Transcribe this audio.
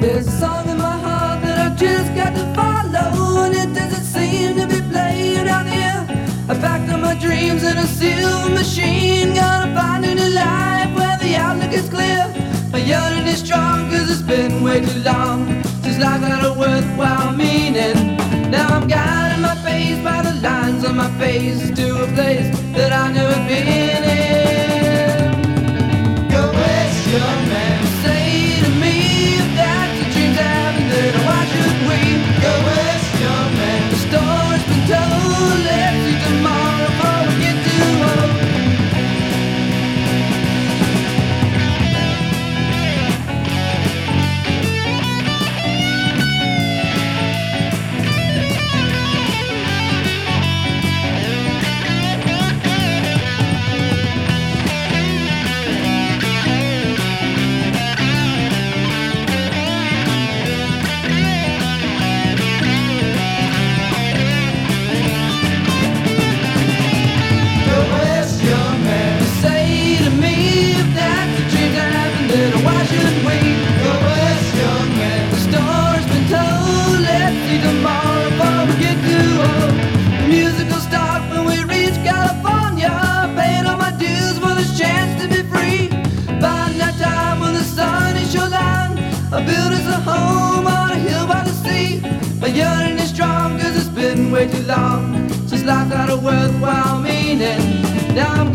There's a song in my heart that I just got to follow, and it doesn't seem to be played out here. I packed up my dreams in a silver machine, gonna find a new life where the outlook is clear. My yearning is strong cause it's been way too long since life had a worthwhile meaning. Now I'm guiding my face by the lines on my face to a place that I've never been in. Go west, young man. Say to me if that's the dreams having, then why should we go west, young man? The story's been told, let's see tomorrow before we get too old. Why should we go west, young man? The story's been told, let's see tomorrow before we get too old. The music will start when we reach California, paying all my dues for this chance to be free. By that time when the sun is shoreline, I'll build us a home on a hill by the sea. My yearning is strong cause it's been way too long since life had a worthwhile meaning. Now I'm